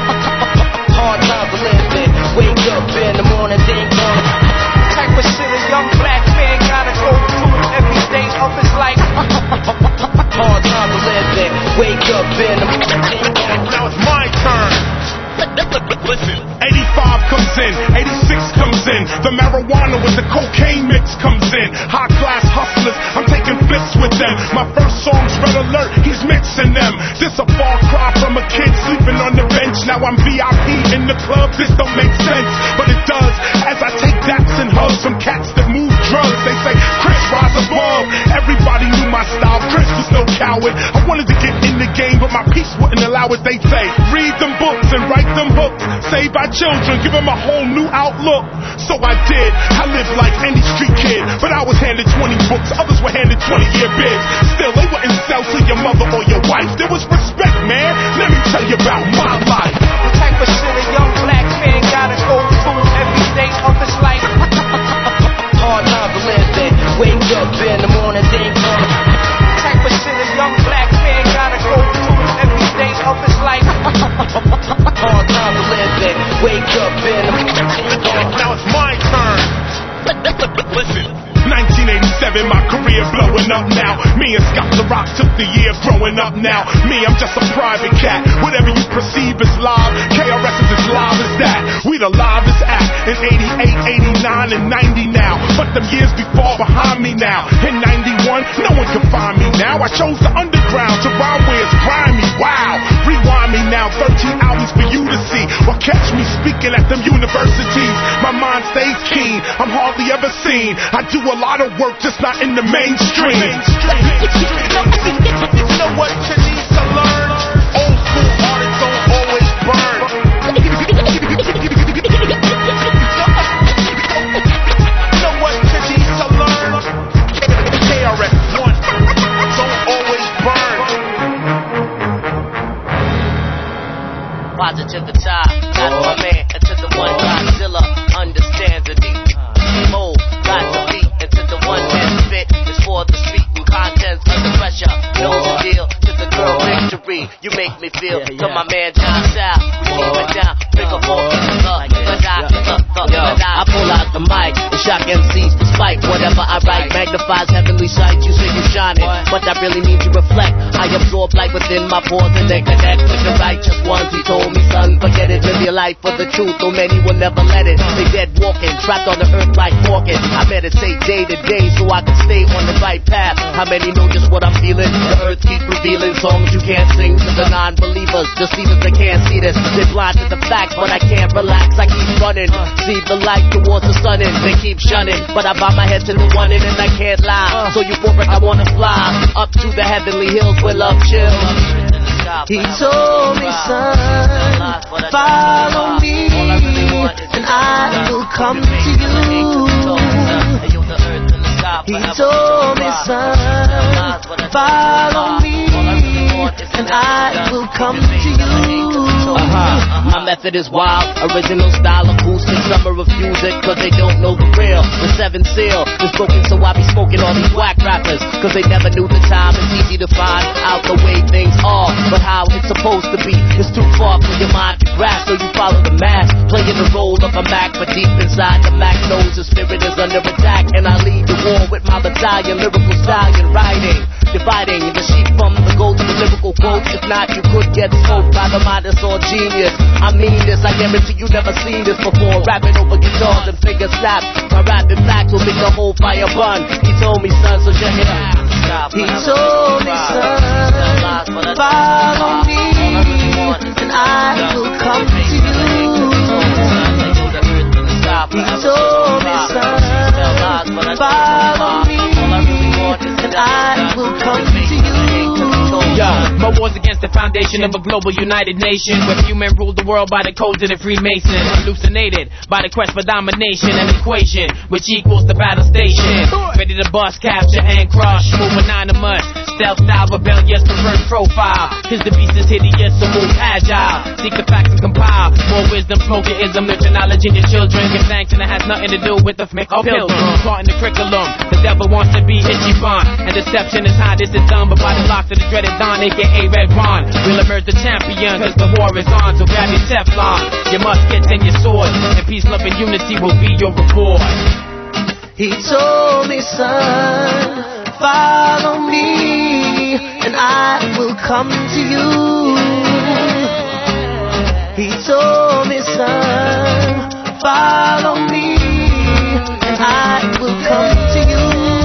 Hard times to live in, wake up in the morning, think on it. The type of shit a young black man gotta go through every day of his life. Hard times to live in, wake up in the morning, think on it. Now it's my turn. Listen, 85 comes in, 86 comes in. The marijuana with the cocaine mix comes in. High class hustlers, I'm taking flips with them. My first song's Red Alert, he's mixing them. This a far cry from a kid sleeping on the bench. Now I'm VIP in the club, this don't make sense, but it does. As I take daps and hugs from cats that move drugs. They say, Chris, rise above. Everybody knew my style, Chris was no coward. I wanted to get in the game, but my peace wouldn't allow it. They say, read them books and write them hooks. Saved by children, give them a whole new outlook. So I did, I lived like any street kid, but I was handed 20 books, others were handed 20-year bids. Still, they wouldn't sell to your mother or your wife. There was respect, man. Let me tell you about my life. The type of shit a young black man gotta go through every day of his life. Hard times to live in, wake up in the morning, think on it. The type of shit a young black man gotta go through every day of his life. Hard times to live in, wake up in the morning, think on it. Now it's my turn. Listen, 1987, my career blow blowing up now. Me and Scott the Rock took the year growing up now. Me, I'm just a private cat. Whatever you perceive as live, KRS is as live as that. We the livest act in 88, 89, and 90 now. But them years before behind me now. In 91, no one can find me now. I chose the underground to ride where it's grimy. Wow, rewind me now, 13 albums for you to see. Or catch me speaking at them universities. My mind stays keen, I'm hardly ever seen. I do a lot of work, just not in the mainstream. You know what you need to learn? Old school artists don't always burn. You know what you need to learn? KRS-One don't always burn. Positive to the top, that's my man, and to the one Godzilla understands the deep mode, got the beat, and to the one that spit is for the street and contents under pressure, knows the deal, to the girl victory, you make me feel, to my man John Sal, we keep it down, pick up all in I pull out the mic, and shock MCs despite whatever I write, magnifies heavenly sight, you say you shining, but I really need to reflect, I absorb light within my pores and then connect with the righteous ones. He told me, son, forget it, live your life for the truth, though many will never let it. They dead walking, trapped on the earth like walking. I meditate day to day so I can stay on the right path. How many know just what I'm feeling? The earth keeps revealing songs you can't sing to the non-believers. Deceivers, they can't see this. They're blind to the facts, but I can't relax. I keep running, see the light towards the sun and they keep shunning. But I bow my head to the one and I can't lie. So euphoric, I wanna fly up to the heavenly hills where love chills. He told me, son, follow me, and I will come to you. He told me, son, follow me, and I will come to you. My method is wild, original style, acoustic, summer of music, cause they don't know the real. The 7 Seal is broken, so I be smoking all these whack rappers, cause they never knew the time. It's easy to find out the way things are, but how it's supposed to be is too far for your mind to grasp, so you follow the mask, playing the role of a Mac, but deep inside the Mac knows the spirit is under attack, and I lead the war with my battalion, lyrical stallion, writing, dividing the sheep from the goats with lyrical quotes. If not, you could get smoked by the Midas or genius. I mean this, I guarantee you never seen this before. Rapping over guitars and finger snaps. My rapping facts will make the whole fire burn. He told me, son, so check it out. He told me, son, follow me, and I will come to you. He told me, son, follow me, and I will come to you. My war's against the foundation of a global united nation, where few men rule the world by the codes of the Freemasons, hallucinated by the quest for domination, an equation which equals the battle station. Ready to bust, capture, and crush, move anonymous, stealth style, rebellious, perverse profile. His the beast is hideous, so move agile. Seek the facts and compile more wisdom, smoking ism, nurture knowledge in your children. Give thanks and it has nothing to do with the pilgrim. Taught in the curriculum, the devil wants to be itchy bun, and deception is how this is done, but by the locks of the dreaded Don, aka Red Ron, we'll emerge the champion, cause the war is on, so grab your Teflon, your muskets and your swords, and peace, love, and unity will be your reward. He told me, son, follow me, and I will come to you. He told me, son, follow me, and I will come to you.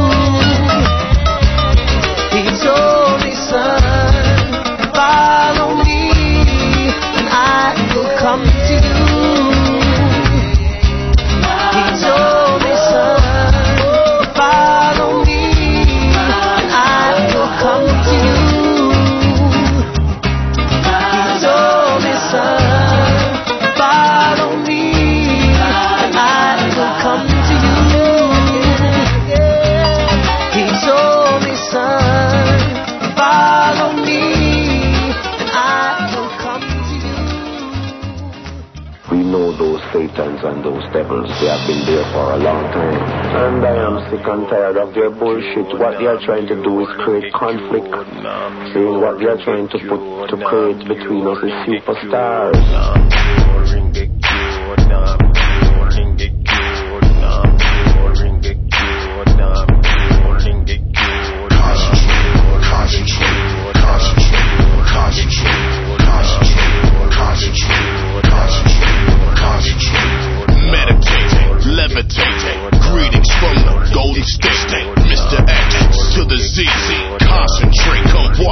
He told me, son, follow me, and I will come to you. He told me, son, follow me, and I will come to you. He told me, son, follow me, and I will come to you. He told me, son, follow me, and I will come to you. We know those satans and those devils, they have been there for a long time. And I am sick and tired of their bullshit. What they are trying to do is create conflict. Saying what they are trying to create between us is superstars.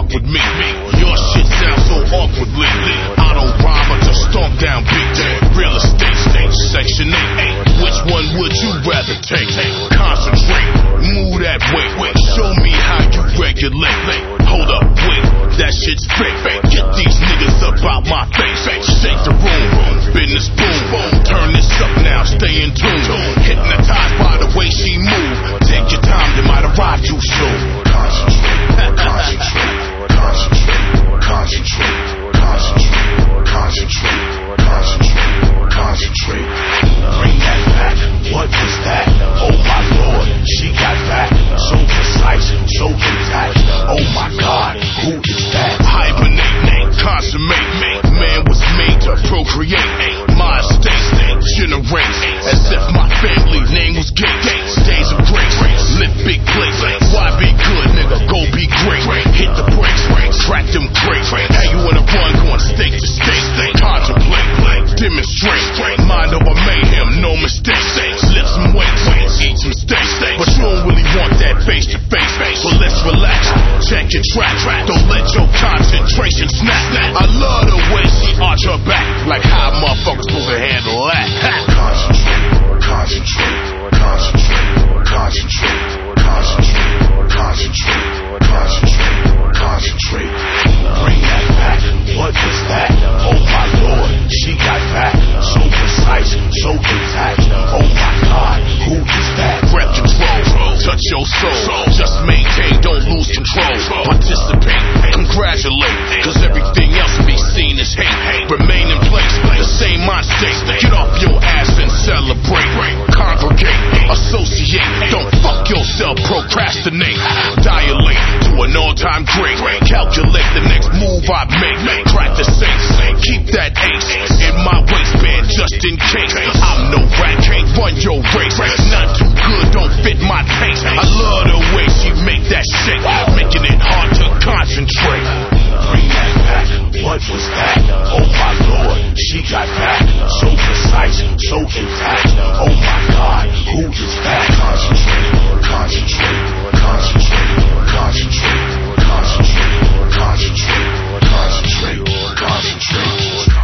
fuck with me. Your shit sounds so awkwardly. I don't rhyme, I just stomp down big day. Real estate stage, section 8. Which one would you rather take? Concentrate, move that way. Show me how you regulate. Hold up, wait, that shit's fake. Get these niggas up out my face. Shake the room, business boom. Turn this up now, stay in tune. Hypnotized by the way she move. Take your time, you might arrive too soon. Concentrate, concentrate, concentrate, concentrate, concentrate, concentrate, concentrate, concentrate. Bring that back. What was that? Oh my lord, she got back. So precise, so exact. Oh my god, who is that? Hibernate, consummate. Man was made to procreate. My estate generates as if my family name was Gates. Days of grace, live big place. Why be good, nigga? Go be great. Hit the brakes, crack them crates. How you wanna run, going state to state? Contemplate, demonstrate. Mind over mayhem, no mistakes. Lift some weights, eat some steaks. But you don't really want that face to face. So let's relax, check your track. Don't let your concentration snap. I love the way she arch her back. Like how motherfuckers supposed to handle that. Concentrate, concentrate, concentrate, concentrate, concentrate, concentrate, concentrate, concentrate. Bring that back. What was that? Oh my lord, she got back. So precise, so exact. Oh my god, who is that? Rep control, touch your soul. Just maintain, don't lose control. Participate, congratulate. Cause everything else will be seen as hate. Remain in place, the same mind state. Get off your ass and celebrate. Congregate, associate. Don't fuck yourself, procrastinate. Dilate to an all-time great. Calculate the next move I make. Crack the safe, keep that ace in my waistband just in case. I'm no rat, can't run your race. Not too good, don't fit my taste. I love the way she make that shit, making it hard to concentrate. Bring that back. What was that? Oh my lord, she got back. So precise, so exact. Oh my god, who is that? Concentrate, concentrate, concentrate, concentrate, concentrate, concentrate, concentrate, concentrate.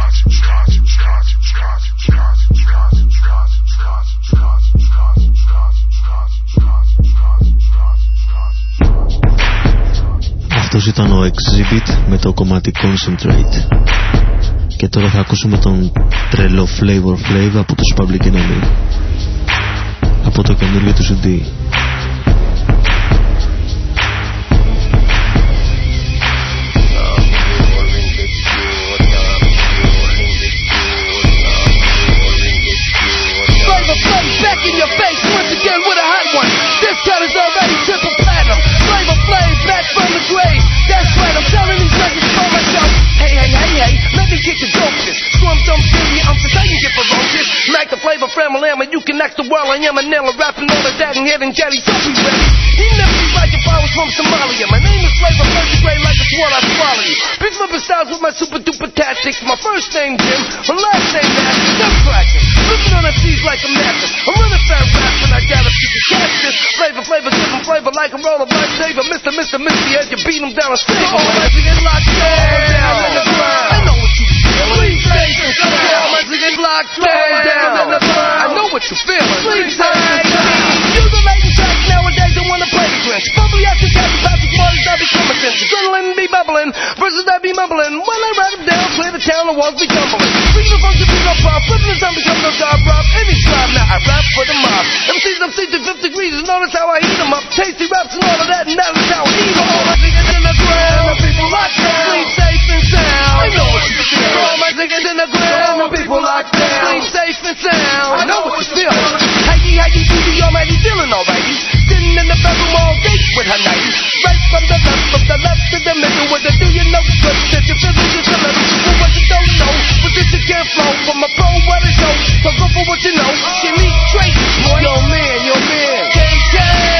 Αυτός ήταν ο Exhibit με το κομμάτι Concentrate. Και τώρα θα ακούσουμε τον τρελό Flavor Flav από τους Public Enemy, από το καινούργιο του CD. Flavor Flav back in your face once again with a hot one. This cut is already triple platinum. Flavor Flav back from the grave. That's right, I'm telling these records for myself. Hey, let me get your dopeness. Storm dumb theory, I'm for saying you get ferocious. Mac the Flavor Flav, you can act the world. I am a nail rapping all of that and hitting Jetty, so be ready. He never be like if I was from Somalia. My name is Flavor Flav, the great like a sword, I swallow you. Big flipping styles with my super duper tactics. My first name Jim, my last name Nash. Never cracking, flipping on MCs like a mattress. I'm running fat rap when I got up to the catch this. Flavor, give him flavor like a roll of lifesaver. Mr. As you beat him down a stage. Oh, as you get locked down in the ground. I know what you feel. Please say it. As you get locked down in the ground. I know what you feel. Please say it. Use the latent tracks nowadays and wanna play the Grinch. Bubbly after Captain Patrick Marty's I be coming since. Adrenaline be bubbling, versus I be mumbling. When I write them down, clear the town, the walls be tumbling. Speaking of function, beat up pop, flipping the sun become no job rob. Any tribe, now I rap for the mob. MCs I'm 50 degrees, and notice how I heat them up. Tasty raps and all of that, and that is how I eat them. All my niggas in the ground, my people locked down. Sleep safe and sound. I know what you feel. All my niggas in the ground, my people locked down. Sleep safe and sound. I know what you feel. How you do the already feeling alrighty. Sitting in the bedroom all day with her nighty. Right from the left to the middle with the do you know good that you feel just a little. Who was it don't know, but this you can't flow from a pro what a show. So go for what you know. Give me straight, boy. Yo man. KK.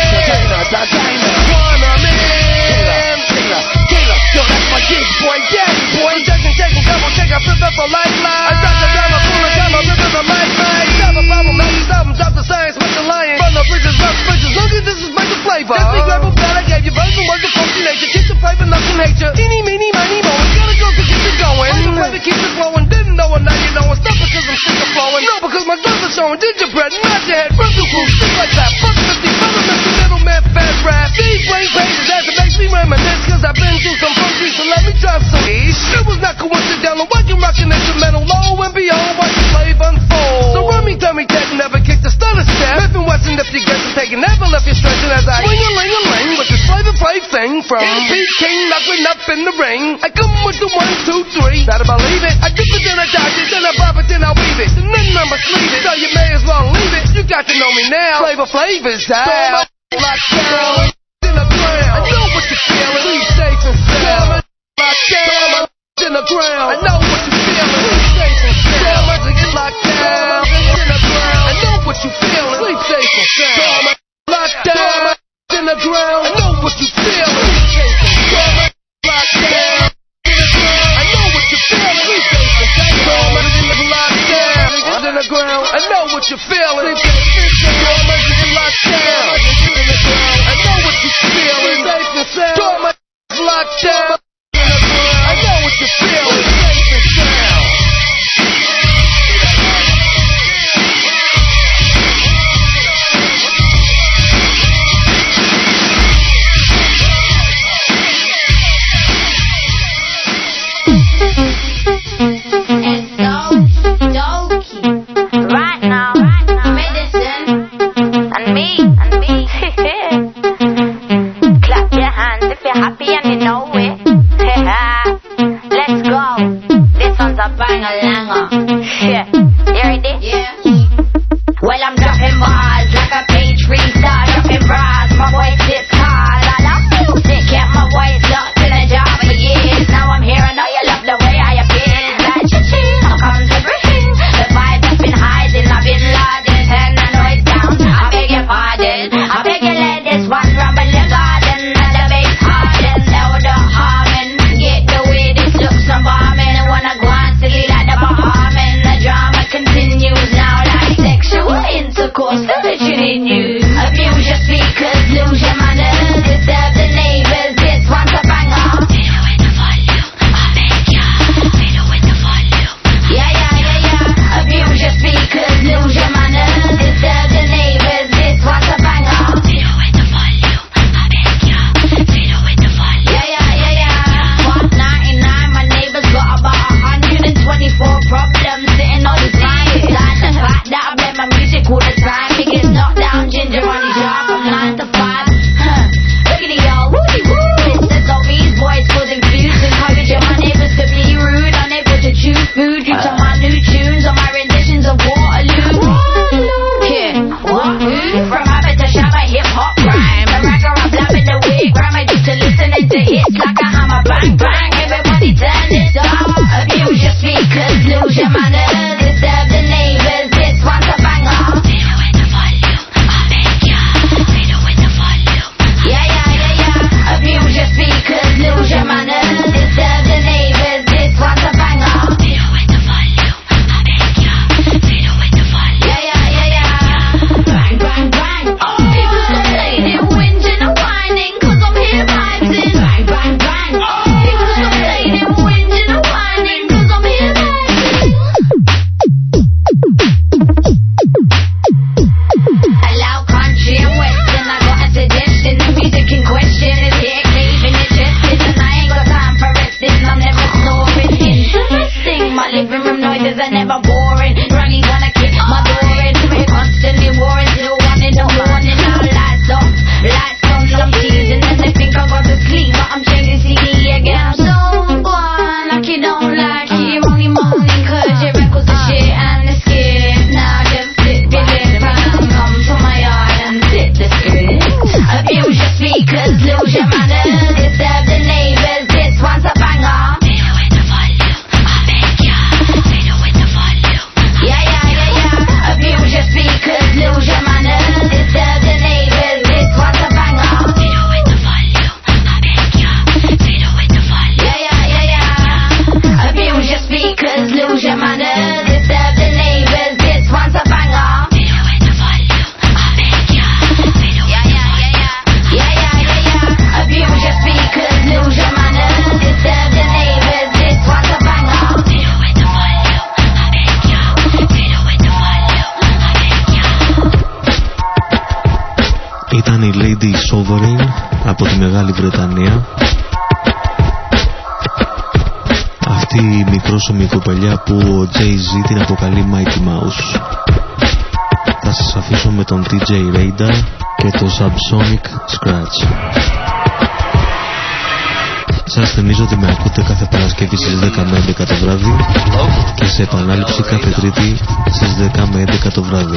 Wanna man. Killer. Yo, that's my kid, boy. Daddy, boy. Checking, double check. I flip up a lifeline. I drop the drama, full of drama, rip up a lifeline. Stop a problem, make the album, drop the science, make the lion. Run the bridges, rough bridges. Look at this is Flavor Flav. That's the Flavor Flav I gave you. Version was the funky nature. Get your flavor, nothing nature. Eeny, meeny, miny, moe. Gotta go to keep it going. Try to keep it flowing. Didn't know it, now you know it's not because I'm sick of flowing. No, because my guns are showing gingerbread. Nod your head, run through grooves, just like that. Fuck 50, brother, Mr. Middleman, fast rap. These brain pages, as it makes me reminisce. Cause I've been through some fun streets, so let me drop some ease. It was not coincidental. Why you rockin' instrumental? Lo and behold, watch the slave unfold. So run me, dummy, dead, never kick the stutter step. Smith and Wesson, if you get to take it, never left you stretching as I swing-a-ling-a-ling with this flavor-flav thing from Pete King, knuckling up in the ring. I come with the 1, 2, 3. Gotta believe it. I dip it, then I dodge it, then I bob it, then I weave it. And then I'ma sleeve it. So you may as well leave it. You got to know me now. Flavor Flav is out. Lock down in the ground. I know what you're feeling. Be safe and sound. Lock down in the ground. I know what you're feeling. Be safe and sound. Lock down in the ground. I know what you're feeling. Sleep safe and sound. Lock down in the ground. I know what you're feeling. Be safe and sound. Lock down in the ground. I know what you're feeling. Sleep safe and sound. Lock down in the ground. I know what you're feeling. Sleep safe and sound. Lock down in the ground. I know what you're feeling. Safe and sound. Lock down in the ground. I know what you're feeling. Safe and sound. Well, I'm dropping bars like a page freestyle, dropping bras. My voice is hard. I love music, kept my voice locked in a jar for years. Now I'm here and now you love the way I appear. Like cha-ching, how comes everything? The vibe that's been hiding, I've been loading, turn the noise down. I beg your pardon, I beg you let this one rumble the garden. And the bass harden, louder harming. Get the way this looks, I'm bombing. I wanna go on silly like the Bahaman. The drama continues now like sexual intercourse originating you. Abuse your speakers, lose your manners, disturb the neighbors. This one's a banger. Fiddle with the volume, I beg ya. Fiddle with the volume. Yeah, yeah, yeah, yeah. Abuse your speakers, lose your manners, disturb the neighbors. This one's a banger. Fiddle with the volume, I beg ya. Fiddle with the volume. Yeah, yeah, yeah, yeah. Swap 99, my neighbors got about 124 problems sitting on the time. It's like the fact that I play my music all the time. It gets knocked down, ginger on the job from 9 to 5. Look at y'all, woody woo. It says all these boys causing feuds, encouraging my neighbors to be rude, unable to chew food due to my new tunes or my renditions of Waterloo. Yeah, what? From habit to shabba, hip hop rhyme. The ragga I'm blabbing the wig, grandma used to listening to hits like a hammer, bang bang. Everybody turn this up. Abuse your speakers, lose your manners, disturb the neighbors. This one's a banger. Fiddle with the volume, I beg ya. Fiddle with the volume. Yeah, yeah, yeah, yeah. Abuse your speakers, lose your manners, disturb the neighbors. This one's a banger. Fiddle with the volume, I beg ya. Fiddle with the volume. Yeah, yeah, yeah, yeah. Bang, bang, bang. Oh, people complaining, whinging and whining, 'cause I'm here vibing. Bang, bang, bang. Oh, people complaining, whinging and whining, 'cause I'm here vibing. Μεγάλη Βρετανία. Αυτή η μικρόσωμη κοπελιά που ο Jay-Z την αποκαλεί Mighty Mouse. Θα σας αφήσω με τον DJ Radar και το Subsonic Scratch. Σας θυμίζω ότι με ακούτε κάθε Παρασκευή στις 10 με 11 το βράδυ και σε επανάληψη κάθε Τρίτη στις 10 με 11 το βράδυ.